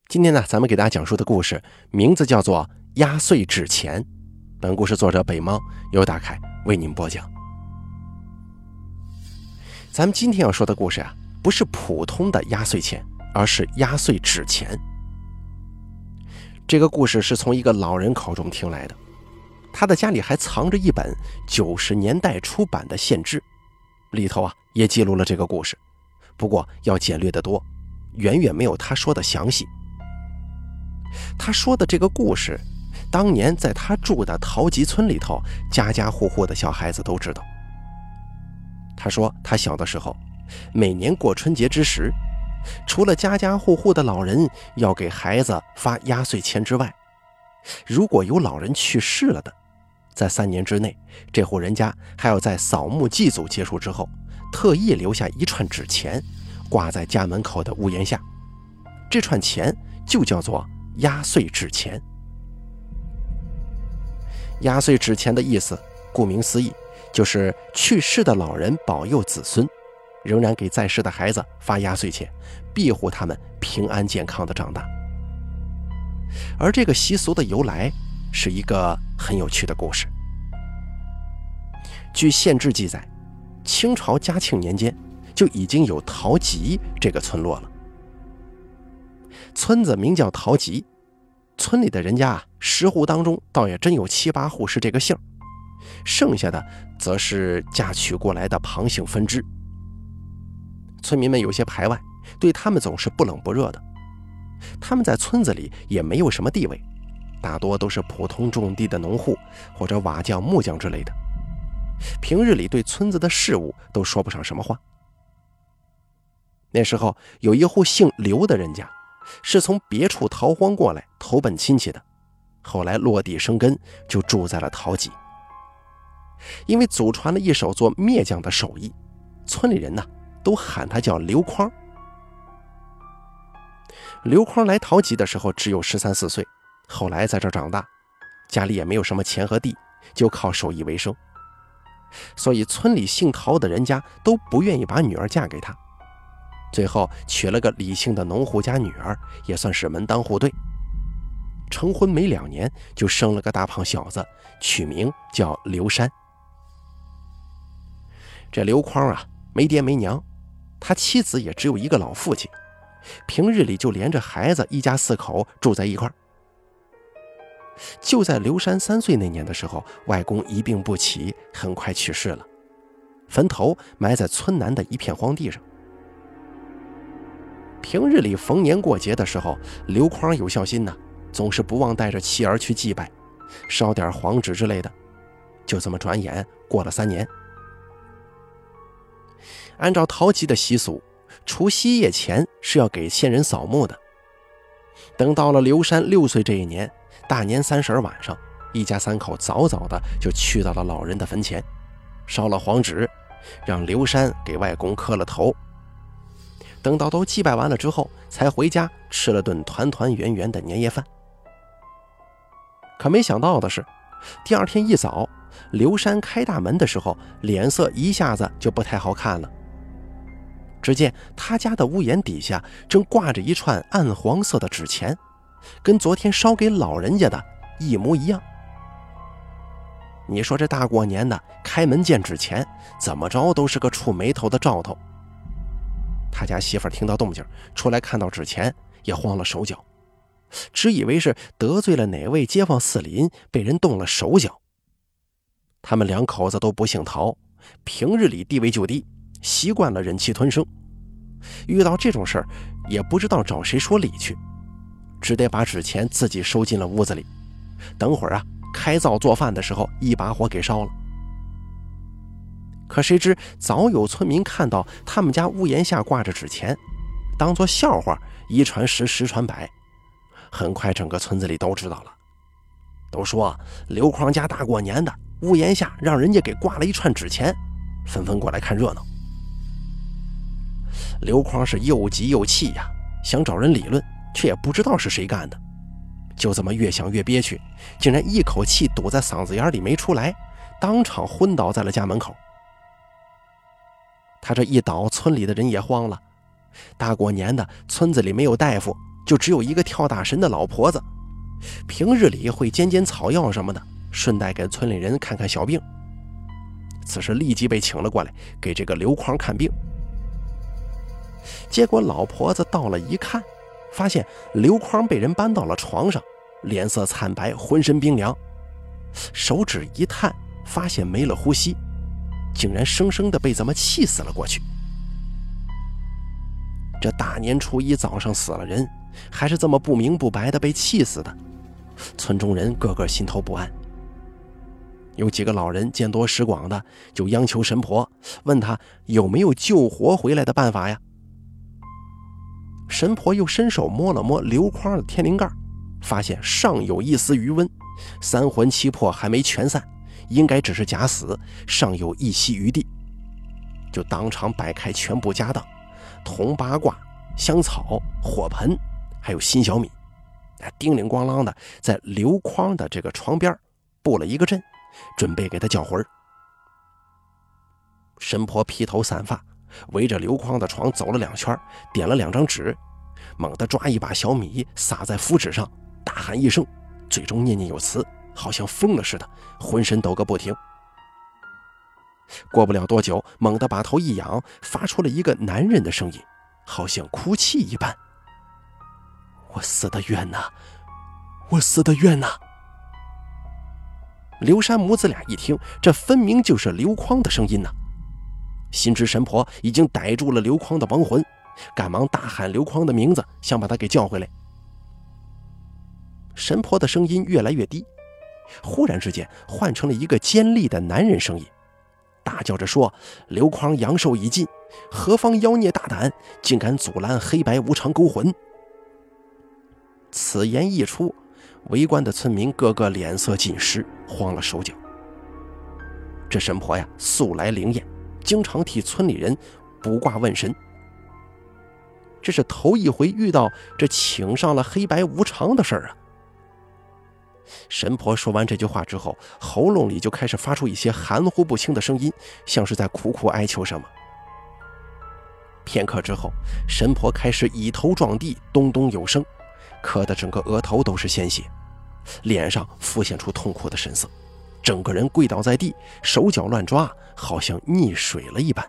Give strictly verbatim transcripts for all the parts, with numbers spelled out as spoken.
今天呢，咱们给大家讲述的故事名字叫做《压岁纸钱》。本故事作者北猫由大凯为您播讲。咱们今天要说的故事啊，不是普通的压岁钱，而是压岁纸钱。这个故事是从一个老人口中听来的，他的家里还藏着一本九十年代出版的县志，里头啊也记录了这个故事，不过要简略得多，远远没有他说的详细。他说的这个故事，当年在他住的陶集村里头，家家户户的小孩子都知道。他说他小的时候，每年过春节之时，除了家家户户的老人要给孩子发压岁钱之外，如果有老人去世了的，在三年之内，这户人家还要在扫墓祭祖结束之后，特意留下一串纸钱，挂在家门口的屋檐下。这串钱就叫做压岁纸钱。压岁纸钱的意思，顾名思义，就是去世的老人保佑子孙，仍然给在世的孩子发压岁钱，庇护他们平安健康的长大。而这个习俗的由来是一个很有趣的故事。据县志记载，清朝嘉庆年间就已经有陶集这个村落了。村子名叫陶集，村里的人家啊，十户当中倒也真有七八户是这个姓，剩下的则是嫁娶过来的旁姓分支。村民们有些排外，对他们总是不冷不热的。他们在村子里也没有什么地位，大多都是普通种地的农户或者瓦匠、木匠之类的，平日里对村子的事务都说不上什么话。那时候有一户姓刘的人家，是从别处逃荒过来投奔亲戚的，后来落地生根，就住在了陶集。因为祖传了一手做篾匠的手艺，村里人呢都喊他叫刘筐。刘筐来陶集的时候只有十三四岁，后来在这儿长大，家里也没有什么钱和地，就靠手艺为生，所以村里姓陶的人家都不愿意把女儿嫁给他，最后娶了个李姓的农户家女儿，也算是门当户对。成婚没两年就生了个大胖小子，取名叫刘山。这刘筐啊没爹没娘，他妻子也只有一个老父亲，平日里就连着孩子一家四口住在一块儿。就在刘山三岁那年的时候，外公一病不起，很快去世了，坟头埋在村南的一片荒地上。平日里逢年过节的时候，刘筐有孝心呢，总是不忘带着妻儿去祭拜，烧点黄纸之类的。就这么转眼过了三年。按照陶集的习俗，除夕夜前是要给先人扫墓的。等到了刘山六岁这一年，大年三十晚上，一家三口早早的就去到了老人的坟前，烧了黄纸，让刘山给外公磕了头。等到都祭拜完了之后，才回家吃了顿团团圆圆的年夜饭。可没想到的是，第二天一早，刘山开大门的时候，脸色一下子就不太好看了。只见他家的屋檐底下正挂着一串暗黄色的纸钱，跟昨天烧给老人家的一模一样。你说这大过年的开门见纸钱，怎么着都是个触霉头的兆头。他家媳妇听到动静出来，看到纸钱也慌了手脚，只以为是得罪了哪位街坊四邻，被人动了手脚。他们两口子都不姓陶，平日里地位就低，习惯了忍气吞声，遇到这种事儿也不知道找谁说理去，只得把纸钱自己收进了屋子里，等会儿啊开灶做饭的时候一把火给烧了。可谁知早有村民看到他们家屋檐下挂着纸钱，当作笑话一传十十传百，很快整个村子里都知道了，都说刘筐家大过年的屋檐下让人家给挂了一串纸钱，纷纷过来看热闹。刘筐是又急又气呀，想找人理论，却也不知道是谁干的，就这么越想越憋屈，竟然一口气堵在嗓子眼里没出来，当场昏倒在了家门口。他这一倒，村里的人也慌了，大过年的村子里没有大夫， 就只有一个跳大神的老婆子，平日里会煎煎草药什么的，顺带给村里人看看小病。此时立即被请了过来，给这个刘匡看病。结果老婆子到了一看，发现刘匡被人搬到了床上，脸色惨白，浑身冰凉，手指一探，发现没了呼吸，竟然生生的被这么气死了过去。这大年初一早上死了人，还是这么不明不白的被气死的，村中人个个心头不安。有几个老人见多识广的，就央求神婆，问他有没有救活回来的办法呀。神婆又伸手摸了摸刘匡的天灵盖，发现尚有一丝余温，三魂七魄还没全散，应该只是假死，尚有一息余地，就当场摆开全部家当，铜八卦、香草、火盆还有新小米，叮铃咣啷的在刘匡的这个床边布了一个阵，准备给他叫魂。神婆披头散发，围着刘匡的床走了两圈，点了两张纸，猛地抓一把小米撒在符纸上，大喊一声，嘴中念念有词，好像疯了似的，浑身抖个不停。过不了多久，猛地把头一仰，发出了一个男人的声音，好像哭泣一般：我死得冤呐，我死得冤呐！刘山母子俩一听，这分明就是刘匡的声音呐！心知神婆已经逮住了刘匡的亡魂，赶忙大喊刘匡的名字，想把他给叫回来。神婆的声音越来越低，忽然之间换成了一个尖利的男人声音，大叫着说：刘匡阳寿已尽，何方妖孽大胆，竟敢阻拦黑白无常勾魂！此言一出，围观的村民个个脸色尽失，慌了手脚。这神婆呀，素来灵验，经常替村里人卜卦问神，这是头一回遇到这请上了黑白无常的事儿啊。神婆说完这句话之后，喉咙里就开始发出一些含糊不清的声音，像是在苦苦哀求什么。片刻之后，神婆开始以头撞地，咚咚有声，磕得整个额头都是鲜血，脸上浮现出痛苦的神色，整个人跪倒在地，手脚乱抓，好像溺水了一般。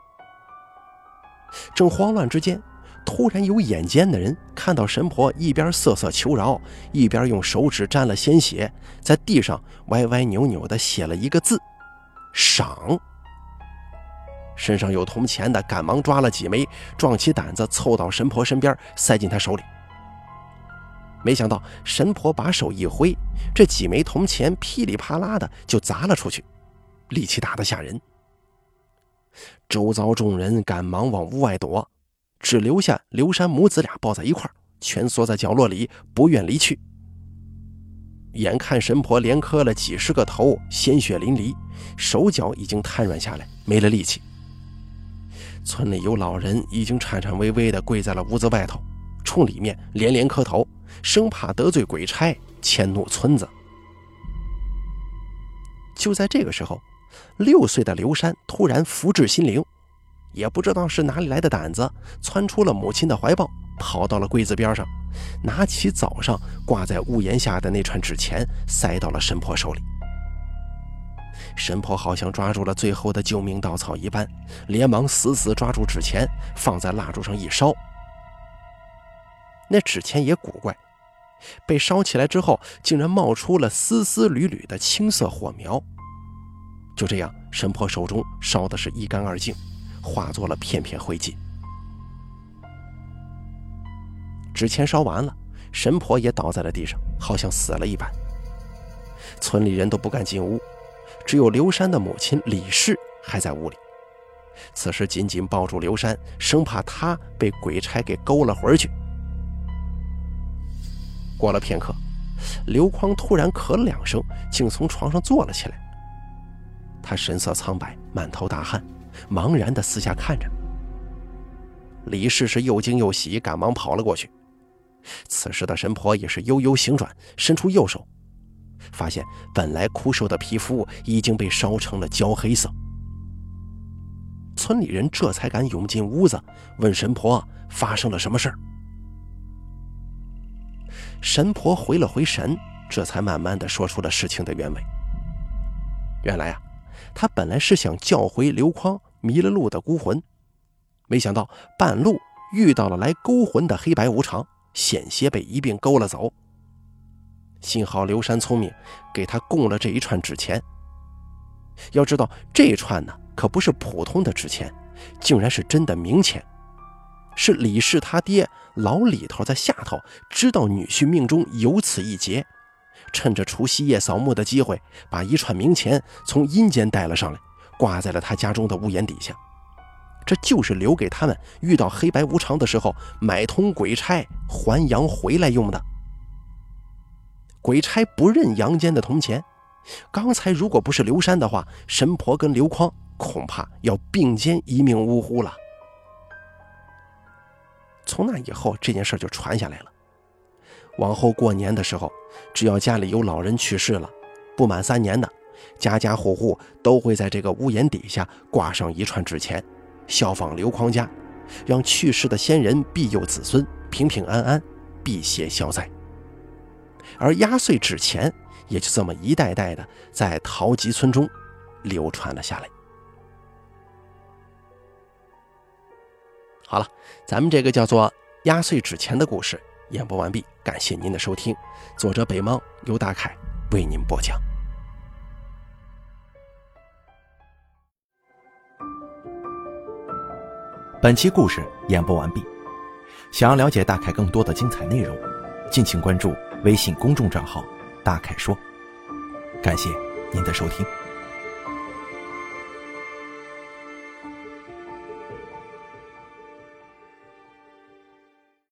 正慌乱之间，突然有眼尖的人看到神婆一边瑟瑟求饶，一边用手指沾了鲜血，在地上歪歪扭扭地写了一个字：赏。身上有铜钱的赶忙抓了几枚，壮起胆子凑到神婆身边，塞进她手里。没想到神婆把手一挥，这几枚铜钱噼里啪啦的就砸了出去，力气大得吓人。周遭众人赶忙往屋外躲，只留下刘山母子俩抱在一块儿，蜷缩在角落里不愿离去。眼看神婆连磕了几十个头，鲜血淋漓，手脚已经瘫软下来，没了力气。村里有老人已经颤颤巍巍地跪在了屋子外头，冲里面连连磕头，生怕得罪鬼差，迁怒村子。就在这个时候，六岁的刘山突然福至心灵，也不知道是哪里来的胆子，窜出了母亲的怀抱，跑到了柜子边上，拿起早上挂在屋檐下的那串纸钱，塞到了神婆手里。神婆好像抓住了最后的救命稻草一般，连忙死死抓住纸钱，放在蜡烛上一烧。那纸钱也古怪，被烧起来之后，竟然冒出了丝丝缕缕的青色火苗。就这样，神婆手中烧的是一干二净，化作了片片灰烬。纸钱烧完了，神婆也倒在了地上，好像死了一般。村里人都不敢进屋，只有刘山的母亲李氏还在屋里。此时紧紧抱住刘山，生怕他被鬼差给勾了魂去。过了片刻，刘匡突然咳了两声，竟从床上坐了起来。他神色苍白，满头大汗，茫然地四下看着。李氏是又惊又喜，赶忙跑了过去。此时的神婆也是悠悠醒转，伸出右手，发现本来枯瘦的皮肤已经被烧成了焦黑色。村里人这才敢涌进屋子，问神婆发生了什么事儿。 神婆回了回神，这才慢慢的说出了事情的原委。原来啊，他本来是想叫回刘匡迷了路的孤魂，没想到半路遇到了来勾魂的黑白无常，险些被一并勾了走。幸好刘山聪明，给他供了这一串纸钱。要知道这串呢可不是普通的纸钱，竟然是真的冥钱，是李氏他爹老李头在下头知道女婿命中有此一劫，趁着除夕夜扫墓的机会，把一串冥钱从阴间带了上来，挂在了他家中的屋檐底下。这就是留给他们遇到黑白无常的时候买通鬼差还阳回来用的。鬼差不认阳间的铜钱，刚才如果不是刘山的话，神婆跟刘匡恐怕要并肩一命呜呼了。从那以后，这件事就传下来了。往后过年的时候，只要家里有老人去世了，不满三年的，家家户户都会在这个屋檐底下挂上一串纸钱，效仿刘匡家，让去世的先人庇佑子孙，平平安安，辟邪消灾。而压岁纸钱也就这么一代代的在陶集村中流传了下来。好了，咱们这个叫做压岁纸钱的故事演播完毕，感谢您的收听。作者北猫，由大凯为您播讲。 本期故事演播完毕，想要了解大凯更多的精彩内容，敬请关注微信公众账号大凯说。感谢您的收听。